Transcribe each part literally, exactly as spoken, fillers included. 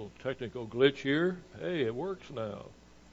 little technical glitch here. Hey, it works now.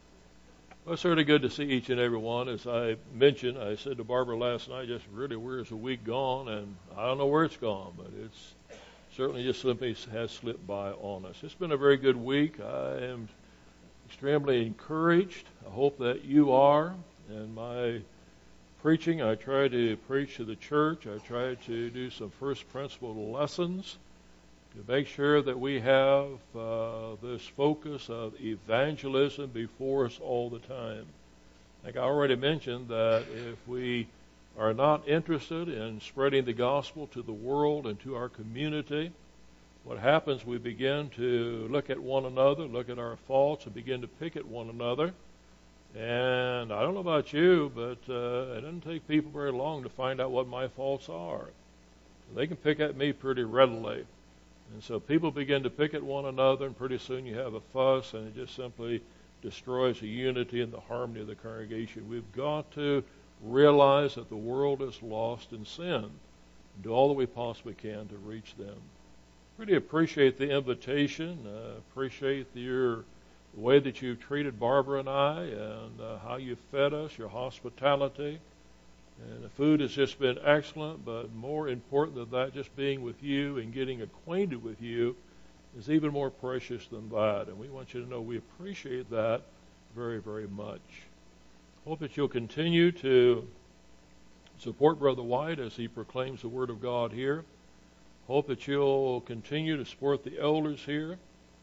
Well, it's certainly good to see each and every one. As I mentioned, I said to Barbara last night, just really, where's the week gone? And I don't know where it's gone, but it's certainly just simply has slipped by on us. It's been a very good week. I am extremely encouraged. I hope that you are. And my preaching, I try to preach to the church. I try to do some first principle lessons to make sure that we have uh, this focus of evangelism before us all the time. Like I already mentioned, that if we are not interested in spreading the gospel to the world and to our community, what happens, we begin to look at one another, look at our faults, and begin to pick at one another. And I don't know about you, but uh, it doesn't take people very long to find out what my faults are. They can pick at me pretty readily. And so people begin to pick at one another, and pretty soon you have a fuss, and it just simply destroys the unity and the harmony of the congregation. We've got to realize that the world is lost in sin, and do all that we possibly can to reach them. Really appreciate the invitation. Uh, appreciate your the way that you've treated Barbara and I, and uh, how you fed us, your hospitality. And the food has just been excellent, but more important than that, just being with you and getting acquainted with you is even more precious than that. And we want you to know we appreciate that very, very much. Hope that you'll continue to support Brother White as he proclaims the Word of God here. Hope that you'll continue to support the elders here.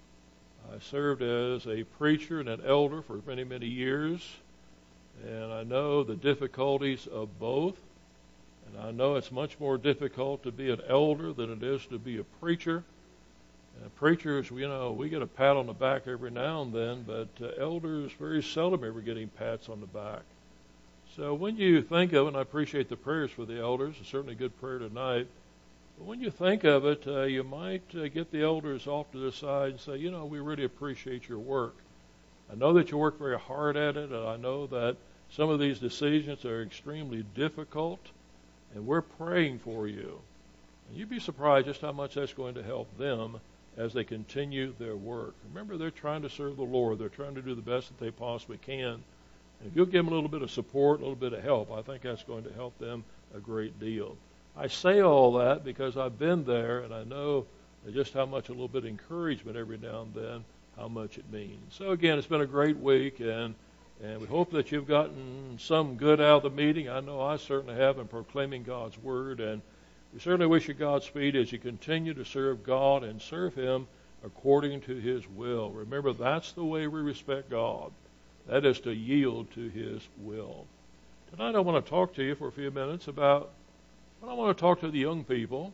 I served as a preacher and an elder for many, many years. And I know the difficulties of both. And I know it's much more difficult to be an elder than it is to be a preacher. And preachers, you know, we get a pat on the back every now and then, but uh, elders very seldom ever getting pats on the back. So when you think of it, and I appreciate the prayers for the elders, it's certainly a good prayer tonight, but when you think of it, uh, you might uh, get the elders off to the side and say, you know, we really appreciate your work. I know that you work very hard at it, and I know that some of these decisions are extremely difficult, and we're praying for you. And you'd be surprised just how much that's going to help them as they continue their work. Remember, they're trying to serve the Lord. They're trying to do the best that they possibly can. And if you'll give them a little bit of support, a little bit of help, I think that's going to help them a great deal. I say all that because I've been there, and I know just how much a little bit of encouragement every now and then, how much it means. So again, it's been a great week, and and we hope that you've gotten some good out of the meeting. I know I certainly have in proclaiming God's Word, and we certainly wish you Godspeed as you continue to serve God and serve Him according to His will. Remember, that's the way we respect God. That is to yield to His will. Tonight I want to talk to you for a few minutes about, well, I want to talk to the young people.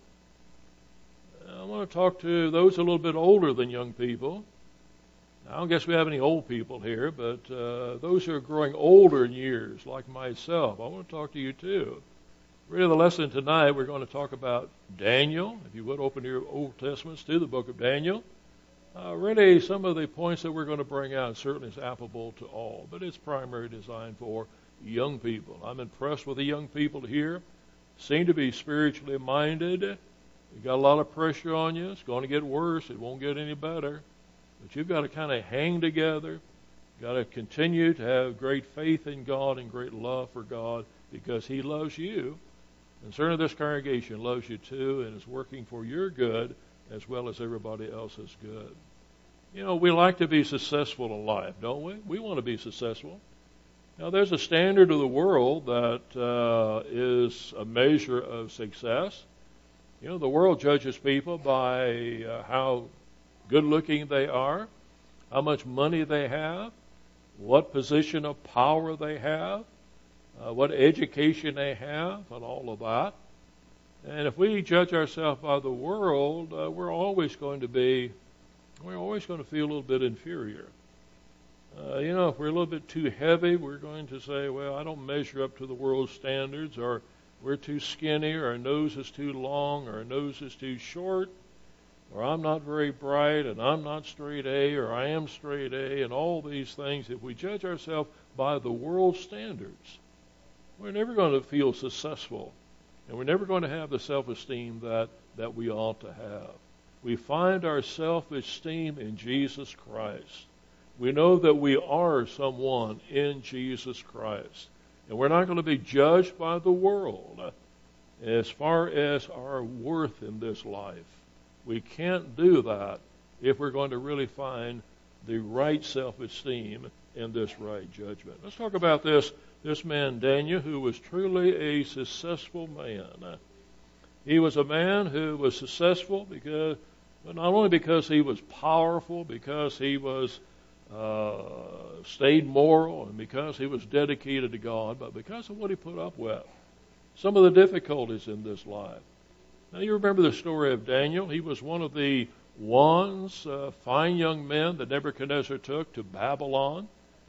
I want to talk to those a little bit older than young people. I don't guess we have any old people here, but uh, those who are growing older in years, like myself, I want to talk to you too. Really, the lesson tonight, we're going to talk about Daniel. If you would, open your Old Testaments to the book of Daniel. Uh, really, some of the points that we're going to bring out certainly is applicable to all, but it's primarily designed for young people. I'm impressed with the young people here. Seem to be spiritually minded. You've got a lot of pressure on you. It's going to get worse. It won't get any better. But you've got to kind of hang together. You've got to continue to have great faith in God and great love for God because He loves you. And certainly this congregation loves you too and is working for your good as well as everybody else's good. You know, we like to be successful in life, don't we? We want to be successful. Now, there's a standard of the world that uh, is a measure of success. You know, the world judges people by uh, how good-looking they are, how much money they have, what position of power they have, uh, what education they have, and all of that. And if we judge ourselves by the world, uh, we're always going to be, we're always going to feel a little bit inferior. Uh, you know, if we're a little bit too heavy, we're going to say, well, I don't measure up to the world's standards, or we're too skinny, or our nose is too long, or our nose is too short, or I'm not very bright, and I'm not straight A, or I am straight A, and all these things. If we judge ourselves by the world's standards, we're never going to feel successful, and we're never going to have the self-esteem that, that we ought to have. we find our self-esteem in Jesus Christ. We know that we are someone in Jesus Christ. And we're not going to be judged by the world as far as our worth in this life. We can't do that if we're going to really find the right self-esteem and this right judgment. Let's talk about this, this man Daniel, who was truly a successful man. He was a man who was successful because, but not only because he was powerful, because he was uh, stayed moral, and because he was dedicated to God, but because of what he put up with. Some of the difficulties in this life. Now you remember the story of Daniel. He was one of the ones, uh, fine young men that Nebuchadnezzar took to Babylon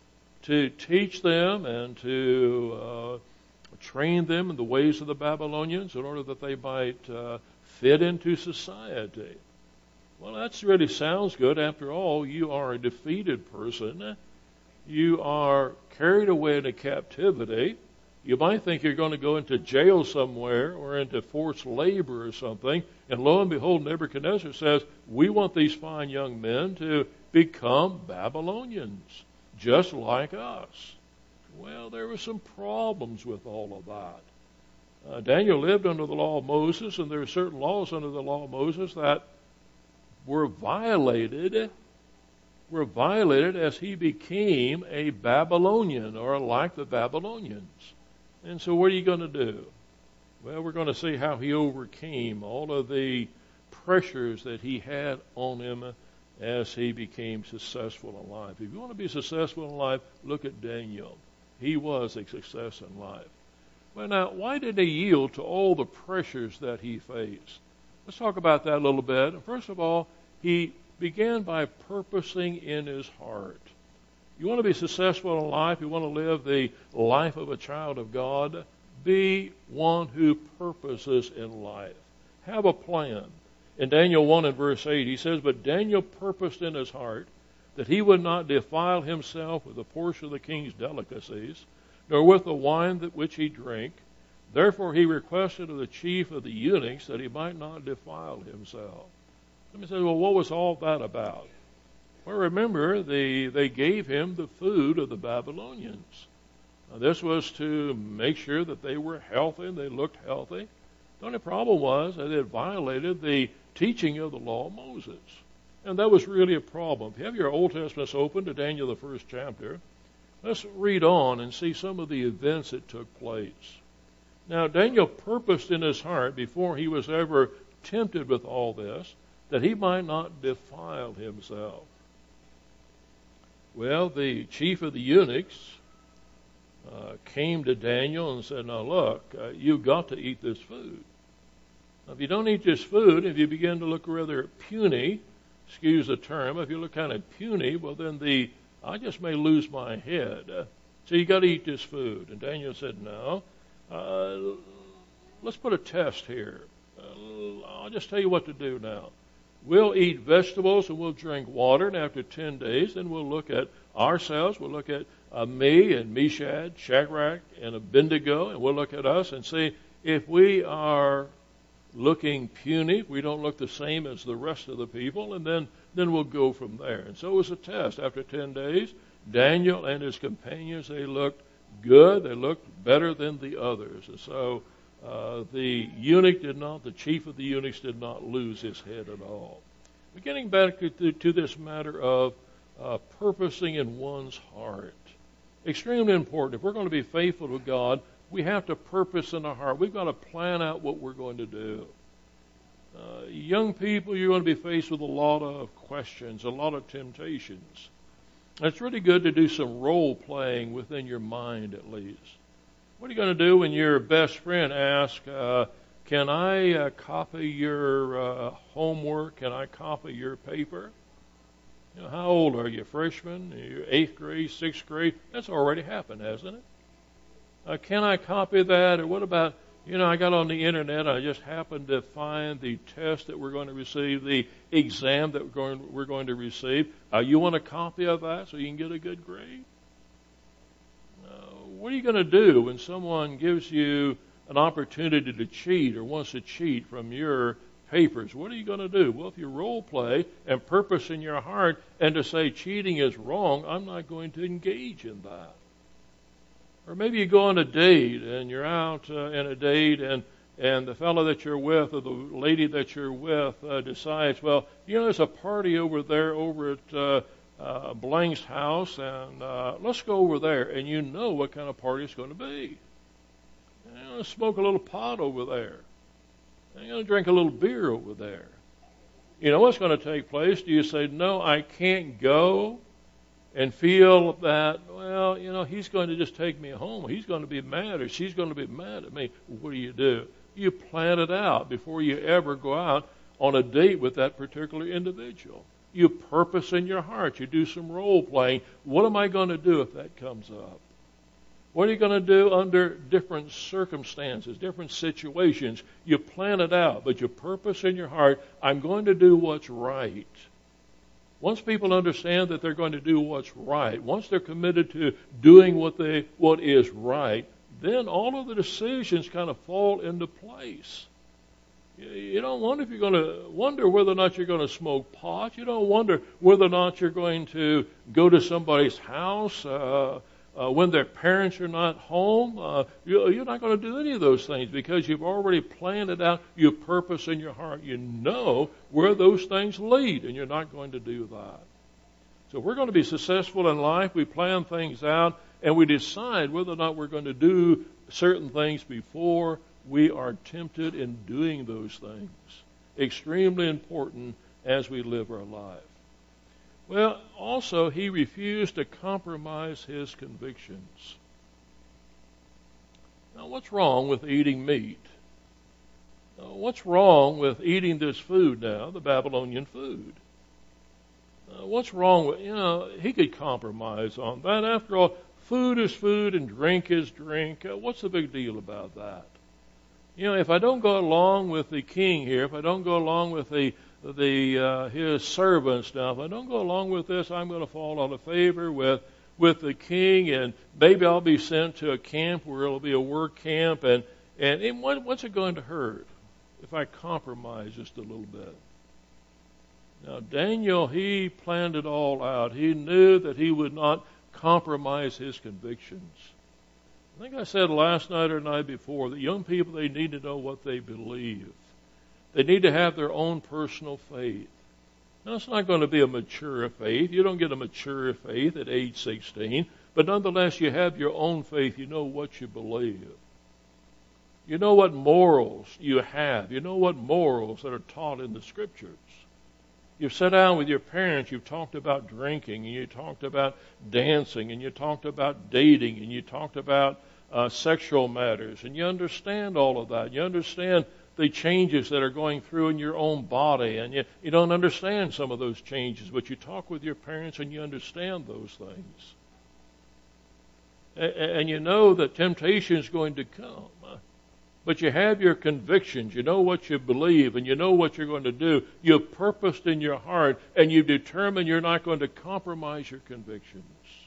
to teach them and to uh, train them in the ways of the Babylonians in order that they might uh, fit into society. Well, that really sounds good. After all, you are a defeated person. You are carried away into captivity. You might think you're going to go into jail somewhere or into forced labor or something. And lo and behold, Nebuchadnezzar says, we want these fine young men to become Babylonians, just like us. Well, there were some problems with all of that. Uh, Daniel lived under the law of Moses, and there are certain laws under the law of Moses that were violated, were violated as he became a Babylonian or like the Babylonians. And so what are you going to do? Well, we're going to see how he overcame all of the pressures that he had on him as he became successful in life. If you want to be successful in life, look at Daniel. He was a success in life. Well, now, why did he yield to all the pressures that he faced? Let's talk about that a little bit. First of all, he began by purposing in his heart. You want to be successful in life, you want to live the life of a child of God, be one who purposes in life. Have a plan. In Daniel one and verse eight, he says, but Daniel purposed in his heart that he would not defile himself with a portion of the king's delicacies, nor with the wine that which he drank. Therefore he requested of the chief of the eunuchs that he might not defile himself. Somebody says, well, what was all that about? Well, remember, they, they gave him the food of the Babylonians. Now, this was to make sure that they were healthy and they looked healthy. The only problem was that it violated the teaching of the law of Moses. And that was really a problem. If you have your Old Testament open to Daniel, the first chapter, let's read on and see some of the events that took place. Now, Daniel purposed in his heart, before he was ever tempted with all this, that he might not defile himself. Well, the chief of the eunuchs uh, came to Daniel and said, now look, uh, you've got to eat this food. Now, if you don't eat this food, if you begin to look rather puny, excuse the term, if you look kind of puny, well then the I just may lose my head. Uh, so you got to eat this food. And Daniel said, no, uh, let's put a test here. Uh, I'll just tell you what to do now. We'll eat vegetables and we'll drink water, and after ten days, then we'll look at ourselves. We'll look at uh, me and Meshach, Shadrach, and Abednego, and we'll look at us and see if we are looking puny, if we don't look the same as the rest of the people, and then, then we'll go from there. And so it was a test. After ten days, Daniel and his companions, they looked good. They looked better than the others. And so Uh, the eunuch did not, the chief of the eunuchs did not lose his head at all. But getting back to, to this matter of uh, purposing in one's heart. Extremely important. If we're going to be faithful to God, we have to purpose in our heart. We've got to plan out what we're going to do. Uh, young people, you're going to be faced with a lot of questions, a lot of temptations. And it's really good to do some role playing within your mind at least. What are you going to do when your best friend asks, uh, can I uh, copy your uh, homework? Can I copy your paper? You know, how old are you? Freshman? You're eighth grade, sixth grade? That's already happened, hasn't it? Uh, can I copy that? Or what about, you know, I got on the internet. I just happened to find the test that we're going to receive, the exam that we're going, we're going to receive. Uh, you want a copy of that so you can get a good grade? What are you going to do when someone gives you an opportunity to cheat or wants to cheat from your papers. What are you going to do? Well, if you role play and purpose in your heart and to say cheating is wrong, I'm not going to engage in that. Or maybe you go on a date and you're out uh, in a date and and the fellow that you're with or the lady that you're with uh, decides, well, you know, there's a party over there over at uh, uh, Blank's house, and uh, let's go over there. And you know what kind of party it's going to be. You're going to smoke a little pot over there. You're going to drink a little beer over there. You know what's going to take place? Do you say, no, I can't go? And feel that, well, you know, he's going to just take me home. He's going to be mad, or she's going to be mad at me. What do you do? You plan it out before you ever go out on a date with that particular individual. You purpose in your heart. You do some role playing. What am I going to do if that comes up? What are you going to do under different circumstances, different situations? You plan it out, but you purpose in your heart, I'm going to do what's right. Once people understand that they're going to do what's right, once they're committed to doing what they what is right, then all of the decisions kind of fall into place. You, you don't wonder if you're going to wonder whether or not you're going to smoke pot. You don't wonder whether or not you're going to go to somebody's house uh, uh, when their parents are not home. Uh, you, you're not going to do any of those things because you've already planned it out. You purpose in your heart. You know where those things lead, and you're not going to do that. So if we're going to be successful in life, we plan things out, and we decide whether or not we're going to do certain things before we are tempted in doing those things. Extremely important as we live our life. Well, also, he refused to compromise his convictions. Now, what's wrong with eating meat? Now, what's wrong with eating this food now, the Babylonian food? Uh, what's wrong with, you know, he could compromise on that. After all, food is food and drink is drink. Uh, what's the big deal about that? You know, if I don't go along with the king here, if I don't go along with the the uh, his servants now, if I don't go along with this, I'm going to fall out of favor with with the king, and maybe I'll be sent to a camp where it'll be a work camp, and and, and what, what's it going to hurt if I compromise just a little bit? Now, Daniel, he planned it all out. He knew that he would not compromise his convictions. I think I said last night or night before that young people, they need to know what they believe. They need to have their own personal faith. Now, it's not going to be a mature faith. You don't get a mature faith at age sixteen, but nonetheless, you have your own faith. You know what you believe. You know what morals you have. You know what morals that are taught in the Scriptures. You've sat down with your parents, you've talked about drinking, and you talked about dancing, and you talked about dating, and you talked about uh, sexual matters, and you understand all of that. You understand the changes that are going through in your own body, and you, you don't understand some of those changes, but you talk with your parents and you understand those things. And, and you know that temptation is going to come. But you have your convictions. You know what you believe, and you know what you're going to do. You've purposed in your heart, and you've determined you're not going to compromise your convictions.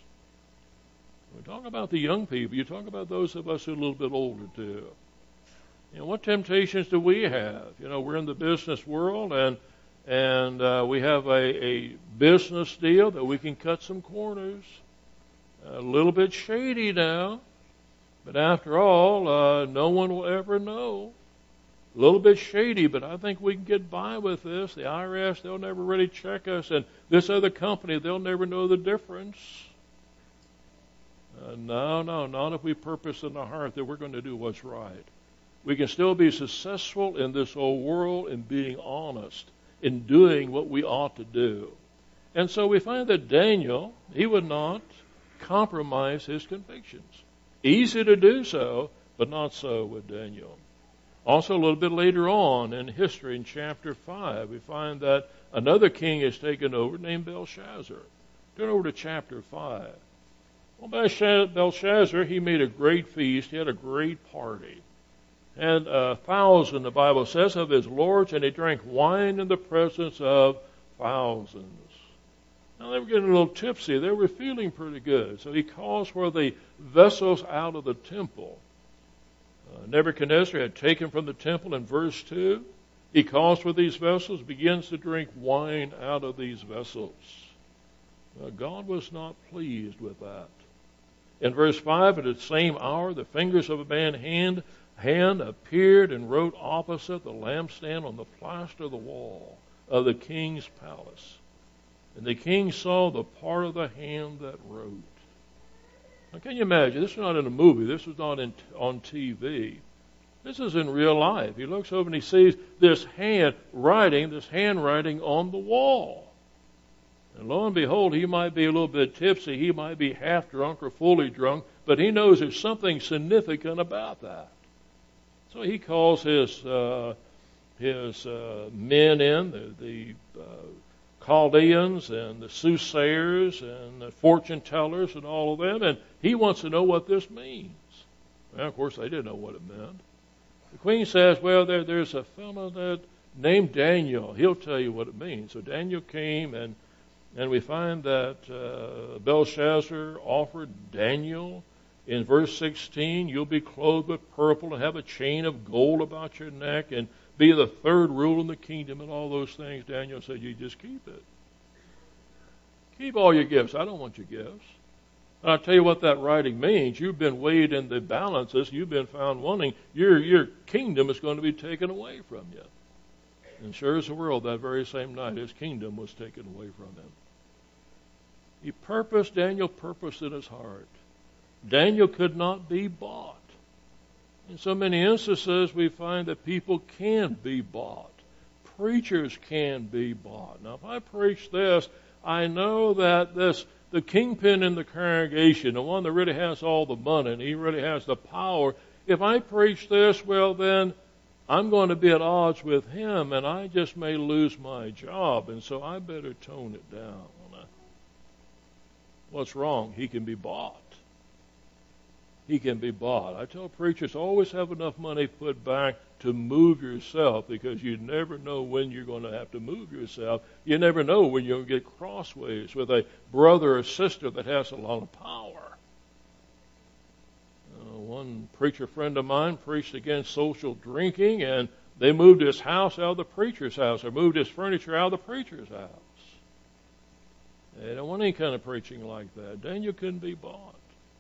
We talk about the young people. You talk about those of us who are a little bit older, too. You know, what temptations do we have? You know, we're in the business world, and and uh, we have a, a business deal that we can cut some corners. A little bit shady now. But after all, uh, no one will ever know. A little bit shady, but I think we can get by with this. The I R S, they'll never really check us. And this other company, they'll never know the difference. Uh, no, no, not if we purpose in the heart that we're going to do what's right. We can still be successful in this old world in being honest, in doing what we ought to do. And so we find that Daniel, he would not compromise his convictions. Easy to do so, but not so with Daniel. Also, a little bit later on in history, in chapter five, we find that another king is taken over named Belshazzar. Turn over to chapter five. Well, Belshazzar, he made a great feast. He had a great party. And a thousand, the Bible says, of his lords, and he drank wine in the presence of thousands. Now, they were getting a little tipsy. They were feeling pretty good. So he calls for the vessels out of the temple. Uh, Nebuchadnezzar had taken from the temple in verse two. He calls for these vessels, begins to drink wine out of these vessels. Now, God was not pleased with that. In verse five, at the same hour, the fingers of a man's hand, hand appeared and wrote opposite the lampstand on the plaster of the wall of the king's palace. And the king saw the part of the hand that wrote. Now, can you imagine? This was not in a movie. This was not in, on T V. This is in real life. He looks over and he sees this hand writing, this handwriting on the wall. And lo and behold, he might be a little bit tipsy. He might be half drunk or fully drunk. But he knows there's something significant about that. So he calls his uh, his uh, men in, the, the uh, Chaldeans and the soothsayers and the fortune tellers and all of them, and he wants to know what this means. Well, of course, they didn't know what it meant. The queen says, well, there, there's a fellow that named Daniel. He'll tell you what it means. So Daniel came, and and we find that uh, Belshazzar offered Daniel. In verse sixteen, you'll be clothed with purple and have a chain of gold about your neck and be the third rule in the kingdom and all those things. Daniel said, you just keep it. Keep all your gifts. I don't want your gifts. And I'll tell you what that writing means. You've been weighed in the balances. You've been found wanting. Your, your kingdom is going to be taken away from you. And sure as the world, that very same night, his kingdom was taken away from him. He purposed, Daniel purposed in his heart. Daniel could not be bought. In so many instances, we find that people can be bought. Preachers can be bought. Now, if I preach this, I know that this the kingpin in the congregation, the one that really has all the money, and he really has the power, if I preach this, well, then I'm going to be at odds with him, and I just may lose my job, and so I better tone it down. What's wrong? He can be bought. He can be bought. I tell preachers, always have enough money put back to move yourself, because you never know when you're going to have to move yourself. You never know when you're going to get crossways with a brother or sister that has a lot of power. Uh, one preacher friend of mine preached against social drinking, and they moved his house out of the preacher's house, or moved his furniture out of the preacher's house. They don't want any kind of preaching like that. Daniel couldn't be bought.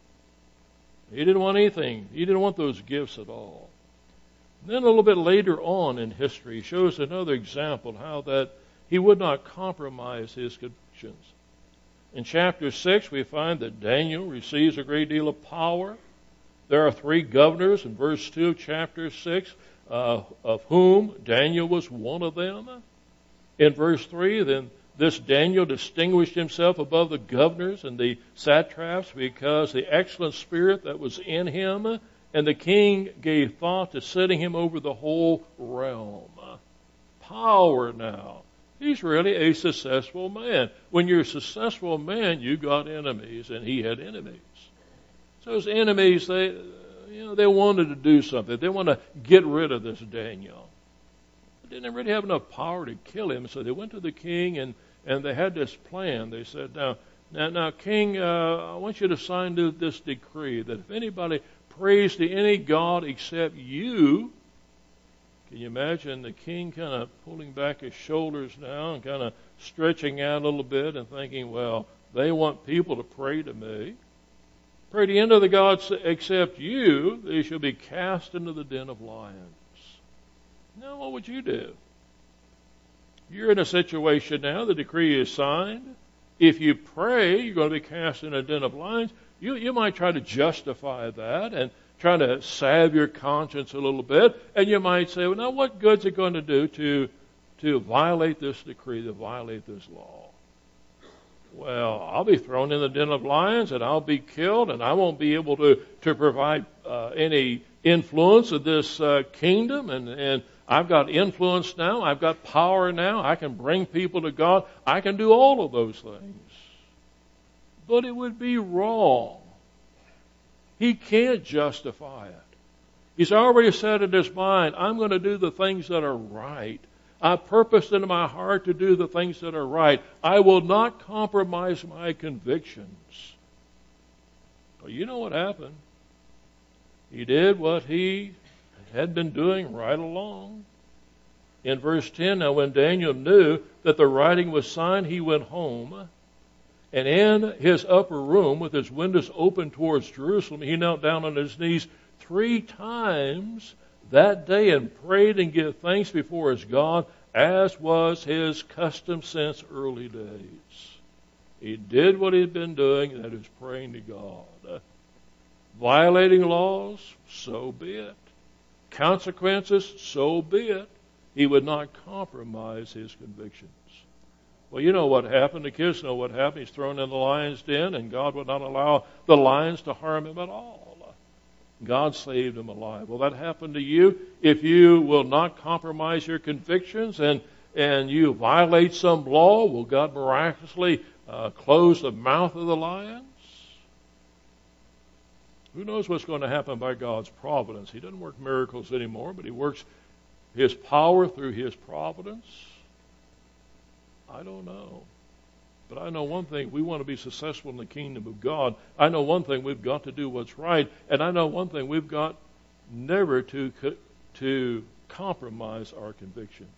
He didn't want anything. He didn't want those gifts at all. And then a little bit later on in history, he shows another example how that he would not compromise his convictions. In chapter six, we find that Daniel receives a great deal of power. There are three governors in verse two of chapter six, uh, of whom Daniel was one of them. In verse three, then this Daniel distinguished himself above the governors and the satraps because the excellent spirit that was in him, and the king gave thought to setting him over the whole realm. Power now. He's really a successful man. When you're a successful man, you got enemies, and he had enemies. So his enemies, they, you know, they wanted to do something. They want to get rid of this Daniel. They didn't really have enough power to kill him, so they went to the king and And they had this plan. They said, now, now, now King, uh, I want you to sign this decree that if anybody prays to any god except you, can you imagine the king kind of pulling back his shoulders now and kind of stretching out a little bit and thinking, well, they want people to pray to me. Pray to any of the gods except you, they shall be cast into the den of lions. Now, what would you do? You're in a situation now, the decree is signed. If you pray, you're going to be cast in a den of lions. You, you might try to justify that and try to salve your conscience a little bit. And you might say, well, now what good's it going to do to, to violate this decree, to violate this law? Well, I'll be thrown in the den of lions and I'll be killed, and I won't be able to, to provide uh, any influence of this uh, kingdom, and, and I've got influence now. I've got power now. I can bring people to God. I can do all of those things. But it would be wrong. He can't justify it. He's already said in his mind, I'm going to do the things that are right. I purposed in my heart to do the things that are right. I will not compromise my convictions. Well, you know what happened. He did what he had been doing right along. In verse ten, now when Daniel knew that the writing was signed, he went home. And in his upper room, with his windows open towards Jerusalem, he knelt down on his knees three times that day and prayed and gave thanks before his God, as was his custom since early days. He did what he'd been doing, that is praying to God. Violating laws, so be it. Consequences, so be it. He would not compromise his convictions. Well, you know what happened. The kids know what happened. He's thrown in the lion's den, and God would not allow the lions to harm him at all. God saved him alive. Will that happen to you if you will not compromise your convictions and, and you violate some law? Will God miraculously uh, close the mouth of the lions? Who knows what's going to happen by God's providence? He doesn't work miracles anymore, but He works His power through His providence. I don't know. But I know one thing, we want to be successful in the kingdom of God. I know one thing, we've got to do what's right. And I know one thing, we've got never to, to compromise our convictions.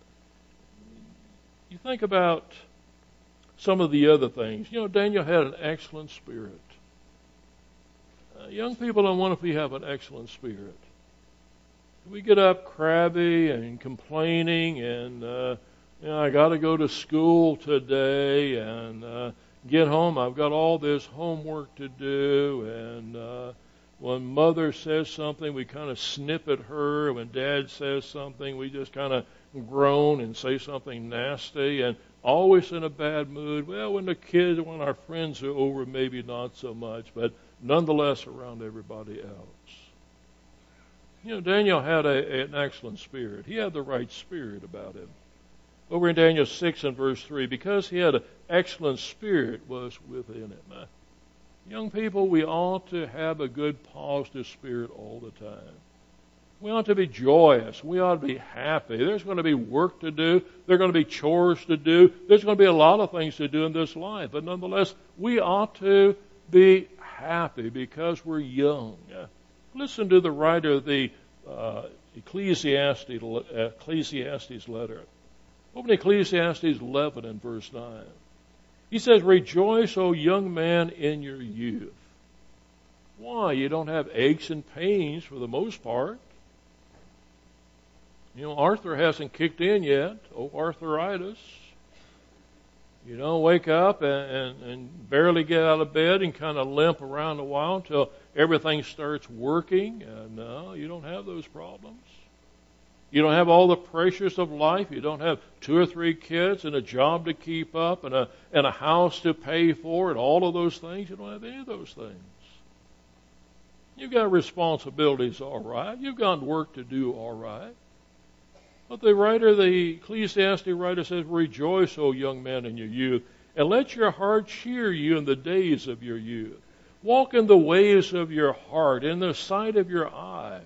You think about some of the other things. You know, Daniel had an excellent spirit. Uh, young people don't want if we have an excellent spirit. We get up crabby and complaining and... Uh, You know, I got to go to school today and uh, get home. I've got all this homework to do. And uh, when Mother says something, we kind of snip at her. When Dad says something, we just kind of groan and say something nasty. And always in a bad mood. Well, when the kids, when our friends are over, maybe not so much. But nonetheless, around everybody else. You know, Daniel had a, an excellent spirit. He had the right spirit about him. Over in Daniel six and verse three, because he had an excellent spirit was within him. Uh, young people, we ought to have a good positive spirit all the time. We ought to be joyous. We ought to be happy. There's going to be work to do. There are going to be chores to do. There's going to be a lot of things to do in this life. But nonetheless, we ought to be happy because we're young. Uh, listen to the writer of the uh, Ecclesiastes, Ecclesiastes letter. Open Ecclesiastes eleven and verse nine. He says, "Rejoice, O young man, in your youth." Why? You don't have aches and pains for the most part. You know, Arthur hasn't kicked in yet. Oh, arthritis. You don't wake up and, and, and barely get out of bed and kind of limp around a while until everything starts working. Uh, no, you don't have those problems. You don't have all the pressures of life. You don't have two or three kids and a job to keep up and a and a house to pay for and all of those things. You don't have any of those things. You've got responsibilities, all right. You've got work to do, all right. But the writer, the Ecclesiastes writer says, "Rejoice, O young man, in your youth, and let your heart cheer you in the days of your youth. Walk in the ways of your heart, in the sight of your eyes."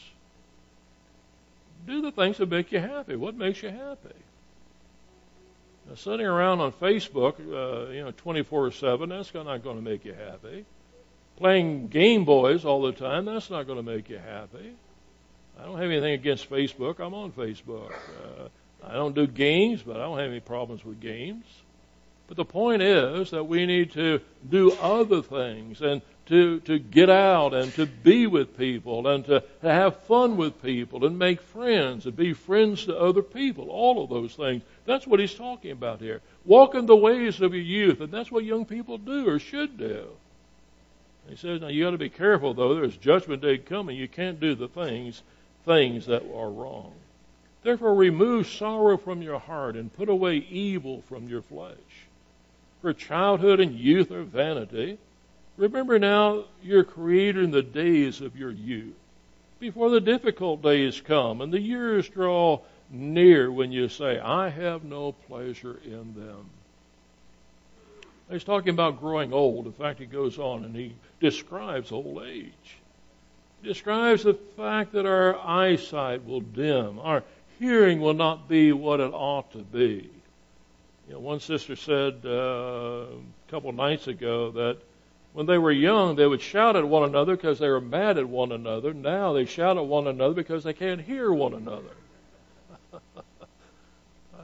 Do the things that make you happy. What makes you happy? Now, sitting around on Facebook, uh, you know, twenty-four seven, that's not going to make you happy. Playing Game Boys all the time, that's not going to make you happy. I don't have anything against Facebook. I'm on Facebook. Uh, I don't do games, but I don't have any problems with games. But the point is that we need to do other things and to, to get out and to be with people and to, to have fun with people and make friends and be friends to other people. All of those things. That's what he's talking about here. Walk in the ways of your youth, and that's what young people do or should do. He says, now you got to be careful, though. There's judgment day coming. You can't do the things, things that are wrong. Therefore, remove sorrow from your heart and put away evil from your flesh. For childhood and youth are vanity. Remember now your Creator in the days of your youth, before the difficult days come and the years draw near when you say, I have no pleasure in them. He's talking about growing old. In fact, he goes on and he describes old age. He describes the fact that our eyesight will dim. Our hearing will not be what it ought to be. You know, one sister said uh, a couple of nights ago that when they were young, they would shout at one another because they were mad at one another. Now they shout at one another because they can't hear one another.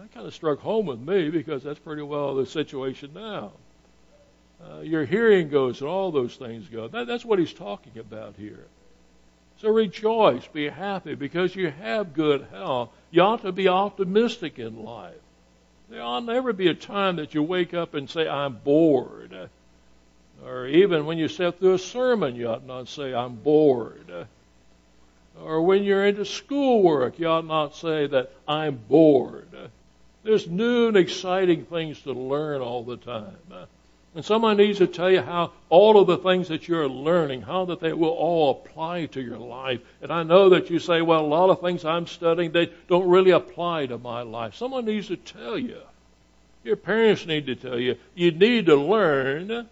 that kind of struck home with me because that's pretty well the situation now. Uh, your hearing goes and all those things go. That, that's what he's talking about here. So rejoice, be happy because you have good health. You ought to be optimistic in life. There ought never be a time that you wake up and say, I'm bored. Or even when you sit through a sermon, you ought not say, I'm bored. Or when you're into schoolwork, you ought not say that I'm bored. There's new and exciting things to learn all the time. And someone needs to tell you how all of the things that you're learning, how that they will all apply to your life. And I know that you say, well, a lot of things I'm studying, they don't really apply to my life. Someone needs to tell you. Your parents need to tell you. You need to learn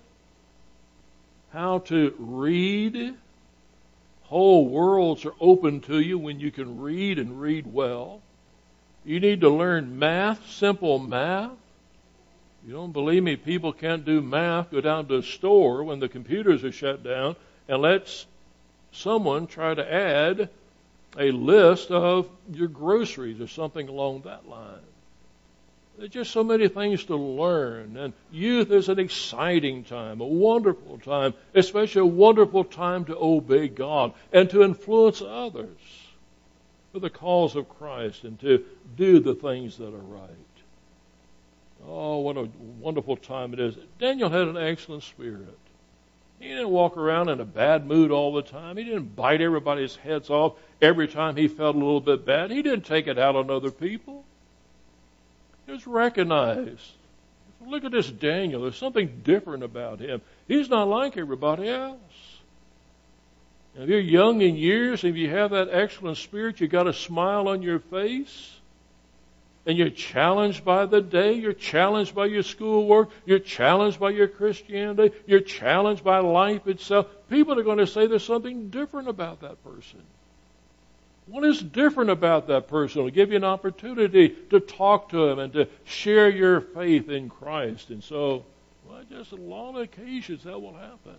how to read. Whole worlds are open to you when you can read and read well. You need to learn math, simple math. You don't believe me, people can't do math, go down to a store when the computers are shut down and let someone try to add a list of your groceries or something along that line. There's just so many things to learn. And youth is an exciting time, a wonderful time, especially a wonderful time to obey God and to influence others for the cause of Christ and to do the things that are right. Oh, what a wonderful time it is. Daniel had an excellent spirit. He didn't walk around in a bad mood all the time. He didn't bite everybody's heads off every time he felt a little bit bad. He didn't take it out on other people. He was recognized. Look at this Daniel. There's something different about him. He's not like everybody else. And if you're young in years, if you have that excellent spirit, you've got a smile on your face. And you're challenged by the day, you're challenged by your schoolwork, you're challenged by your Christianity, you're challenged by life itself. People are going to say there's something different about that person. What is different about that person? It'll give you an opportunity to talk to him and to share your faith in Christ. And so, well, just a lot of occasions that will happen.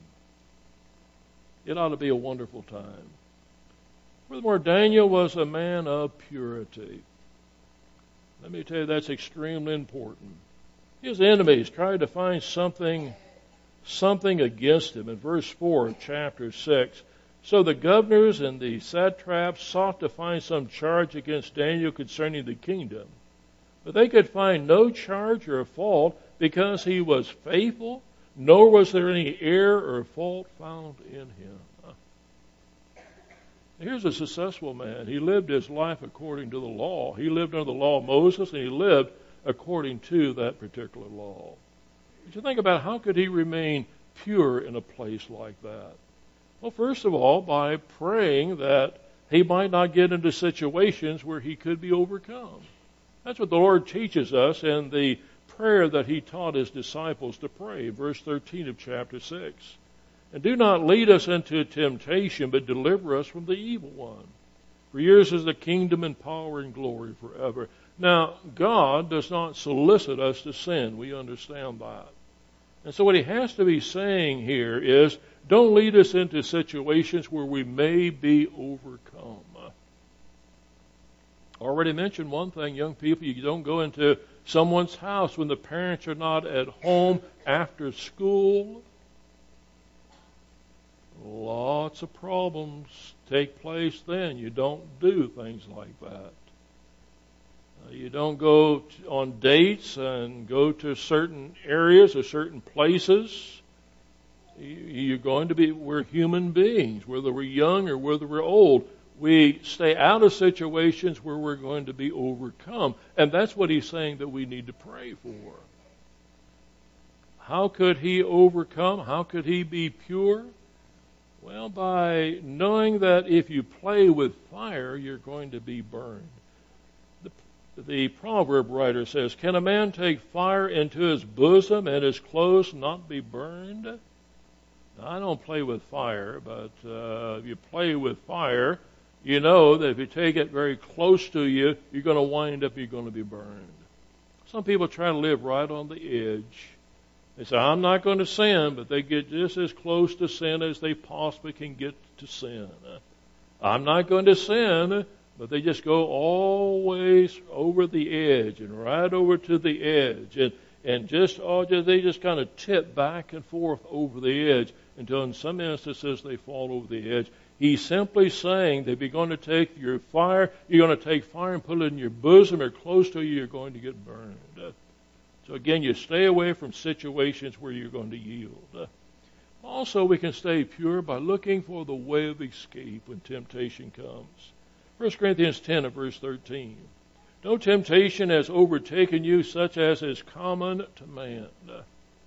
It ought to be a wonderful time. Furthermore, Daniel was a man of purity. Let me tell you, that's extremely important. His enemies tried to find something, something against him. In verse four of chapter six, so the governors and the satraps sought to find some charge against Daniel concerning the kingdom. But they could find no charge or fault because he was faithful, nor was there any error or fault found in him. Here's a successful man. He lived his life according to the law. He lived under the law of Moses, and he lived according to that particular law. But you think about how could he remain pure in a place like that? Well, first of all, by praying that he might not get into situations where he could be overcome. That's what the Lord teaches us in the prayer that he taught his disciples to pray, verse thirteen of chapter six. And do not lead us into temptation, but deliver us from the evil one. For yours is the kingdom and power and glory forever. Now, God does not solicit us to sin. We understand that. And so what he has to be saying here is, don't lead us into situations where we may be overcome. Already mentioned one thing, young people, you don't go into someone's house when the parents are not at home after school. Lots of problems take place then. You don't do things like that. Uh, you don't go t- on dates and go to certain areas or certain places. You, you're going to be, we're human beings, whether we're young or whether we're old. We stay out of situations where we're going to be overcome. And that's what he's saying that we need to pray for. How could he overcome? How could he be pure? Well, by knowing that if you play with fire, you're going to be burned. The, the proverb writer says, can a man take fire into his bosom and his clothes not be burned? Now, I don't play with fire, but uh, if you play with fire, you know that if you take it very close to you, you're going to wind up, you're going to be burned. Some people try to live right on the edge. They say, I'm not going to sin, but they get just as close to sin as they possibly can get to sin. I'm not going to sin, But they just go always over the edge and right over to the edge. And, and just, oh, just they just kind of tip back and forth over the edge until in some instances they fall over the edge. He's simply saying that if you're going to take your fire, you're going to take fire and put it in your bosom or close to you, you're going to get burned. So again, you stay away from situations where you're going to yield. Also, we can stay pure by looking for the way of escape when temptation comes. First Corinthians ten and verse thirteen. No temptation has overtaken you such as is common to man. Uh,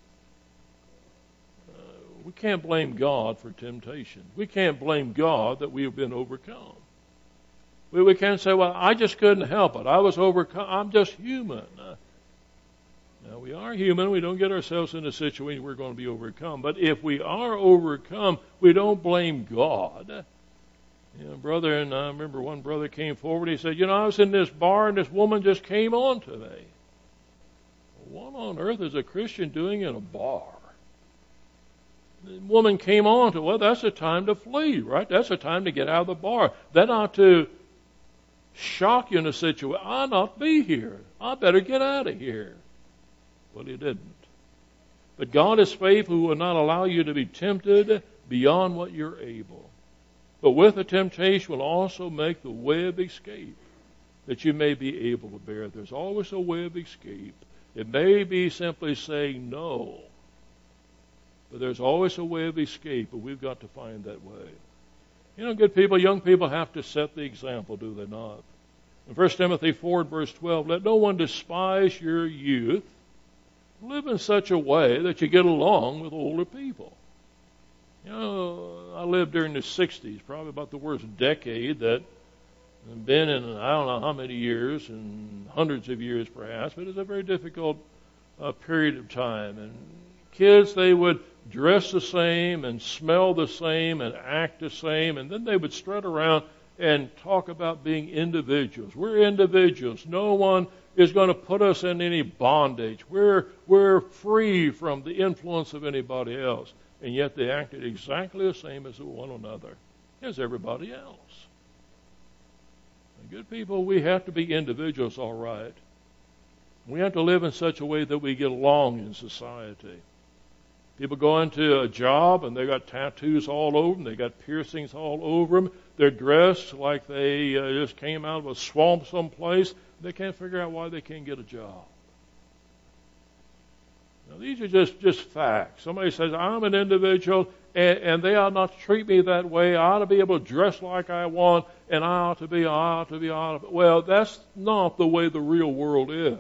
we can't blame God for temptation. We can't blame God that we have been overcome. We, we can't say, well, I just couldn't help it. I was overcome. I'm just human. Uh, now, we are human. We don't get ourselves in a situation where we're going to be overcome. But if we are overcome, we don't blame God. You know, brother, and I remember one brother came forward. He said, you know, I was in this bar and this woman just came on to me. What on earth is a Christian doing in a bar? The woman came on to, well, that's a time to flee, right? That's a time to get out of the bar. That ought to shock you in a situation. I not be here. I better get out of here. Well, he didn't. But God is faithful, who will not allow you to be tempted beyond what you're able. But with the temptation will also make the way of escape that you may be able to bear. There's always a way of escape. It may be simply saying no. But there's always a way of escape, but we've got to find that way. You know, good people, young people have to set the example, do they not? In First Timothy four, verse twelve, let no one despise your youth. Live in such a way that you get along with older people. You know, I lived during the sixties, probably about the worst decade that I've been in, I don't know how many years, and hundreds of years perhaps, but it's a very difficult uh, period of time. And kids, they would dress the same and smell the same and act the same, and then they would strut around and talk about being individuals. We're individuals. No one is going to put us in any bondage. We're, we're free from the influence of anybody else. And yet they acted exactly the same as one another, as everybody else. And good people, we have to be individuals, all right. We have to live in such a way that we get along in society. People go into a job and they got tattoos all over them. They got piercings all over them. They're dressed like they uh, just came out of a swamp someplace. They can't figure out why they can't get a job. Now, these are just, just facts. Somebody says, I'm an individual, and, and they ought not to treat me that way. I ought to be able to dress like I want, and I ought to be, I ought to be, I ought to be. Well, that's not the way the real world is.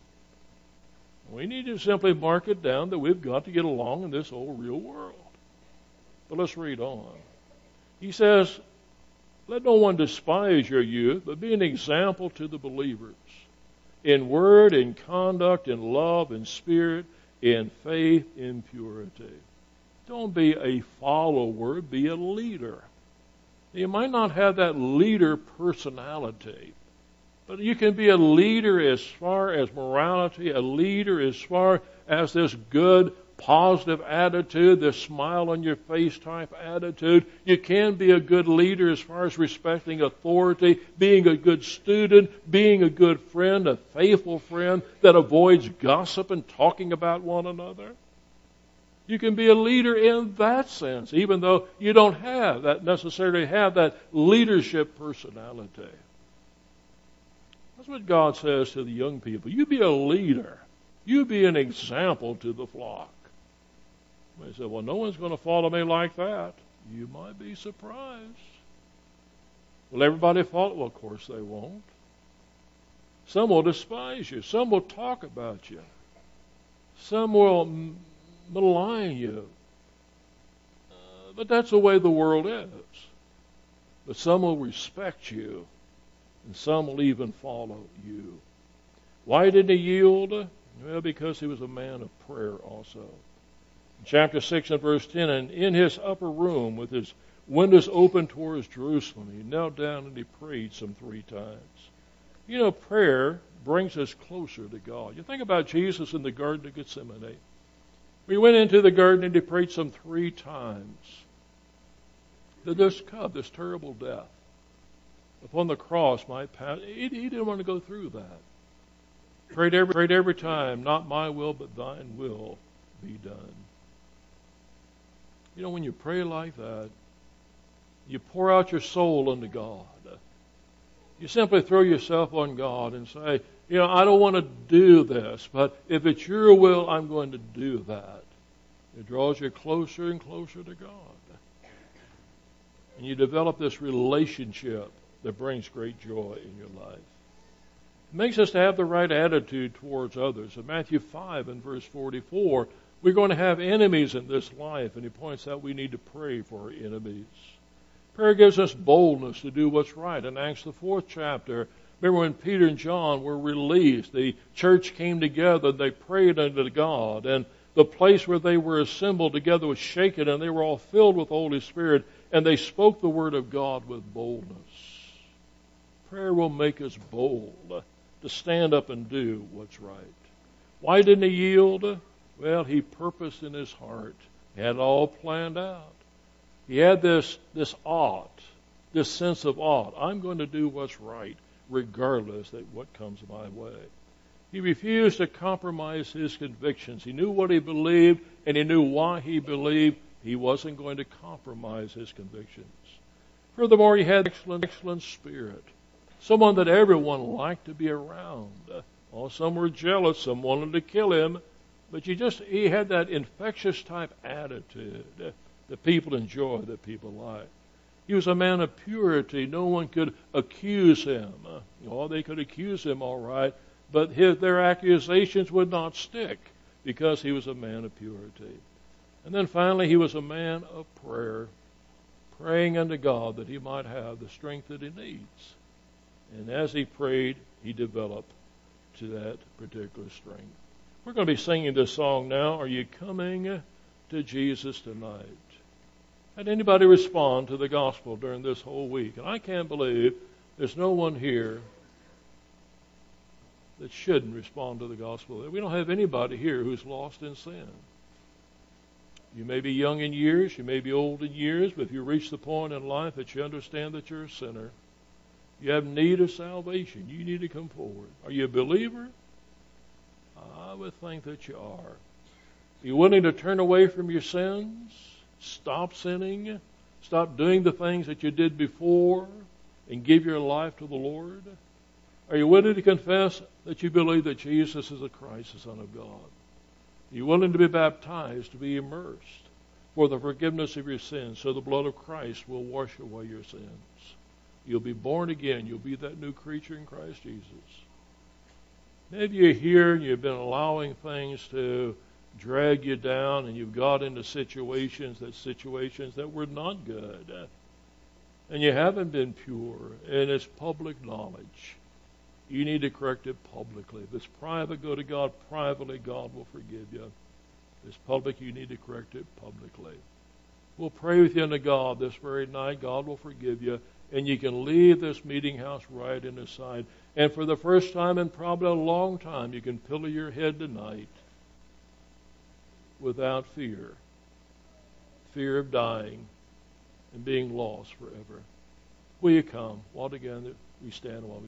We need to simply mark it down that we've got to get along in this old real world. But let's read on. He says, let no one despise your youth, but be an example to the believers in word, in conduct, in love, in spirit, in faith, in purity. Don't be a follower, be a leader. You might not have that leader personality, but you can be a leader as far as morality, a leader as far as this good, positive attitude, this smile on your face type attitude. You can be a good leader as far as respecting authority, being a good student, being a good friend, a faithful friend that avoids gossip and talking about one another. You can be a leader in that sense, even though you don't have that necessarily have that leadership personality. That's what God says to the young people. You be a leader. You be an example to the flock. They say, well, no one's going to follow me like that. You might be surprised. Will everybody follow? Well, of course they won't. Some will despise you. Some will talk about you. Some will malign you. Uh, but that's the way the world is. But some will respect you, and some will even follow you. Why did he yield? Well, because he was a man of prayer also. Chapter six and verse ten, and in his upper room with his windows open towards Jerusalem, he knelt down and he prayed some three times. You know, prayer brings us closer to God. You think about Jesus in the Garden of Gethsemane. He went into the garden and he prayed some three times that this cup, this terrible death, upon the cross might pass. He, he didn't want to go through that. Prayed every, prayed every time, not my will, but thine will be done. You know, when you pray like that, you pour out your soul unto God. You simply throw yourself on God and say, you know, I don't want to do this, but if it's your will, I'm going to do that. It draws you closer and closer to God. And you develop this relationship that brings great joy in your life. It makes us to have the right attitude towards others. In Matthew five and verse forty-four, we're going to have enemies in this life, and he points out we need to pray for our enemies. Prayer gives us boldness to do what's right. In Acts the fourth chapter, remember when Peter and John were released, the church came together, they prayed unto God, and the place where they were assembled together was shaken, and they were all filled with the Holy Spirit, and they spoke the word of God with boldness. Prayer will make us bold to stand up and do what's right. Why didn't he yield? Well, he purposed in his heart. He had it all planned out. He had this, this ought, this sense of ought. I'm going to do what's right, regardless of what comes my way. He refused to compromise his convictions. He knew what he believed, and he knew why he believed. He wasn't going to compromise his convictions. Furthermore, he had an excellent, excellent spirit. Someone that everyone liked to be around. Well, some were jealous, some wanted to kill him, but you just he had that infectious type attitude that people enjoy, that people like. He was a man of purity. No one could accuse him. Oh, they could accuse him, all right, but his, their accusations would not stick because he was a man of purity. And then finally, he was a man of prayer, praying unto God that he might have the strength that he needs. And as he prayed, he developed to that particular strength. We're going to be singing this song now. Are you coming to Jesus tonight? Had anybody respond to the gospel during this whole week? And I can't believe there's no one here that shouldn't respond to the gospel. We don't have anybody here who's lost in sin. You may be young in years, you may be old in years, but if you reach the point in life that you understand that you're a sinner, you have need of salvation, you need to come forward. Are you a believer? I would think that you are. Are you willing to turn away from your sins? Stop sinning? Stop doing the things that you did before and give your life to the Lord? Are you willing to confess that you believe that Jesus is the Christ, the Son of God? Are you willing to be baptized, to be immersed for the forgiveness of your sins so the blood of Christ will wash away your sins? You'll be born again. You'll be that new creature in Christ Jesus. Maybe you're here and you've been allowing things to drag you down and you've got into situations that situations that were not good. And you haven't been pure, and it's public knowledge. You need to correct it publicly. If it's private, go to God privately. God will forgive you. If it's public, you need to correct it publicly. We'll pray with you unto God this very night. God will forgive you. And you can leave this meeting house right in His side. And for the first time in probably a long time, you can pillow your head tonight without fear. Fear of dying and being lost forever. Will you come? While together we stand while we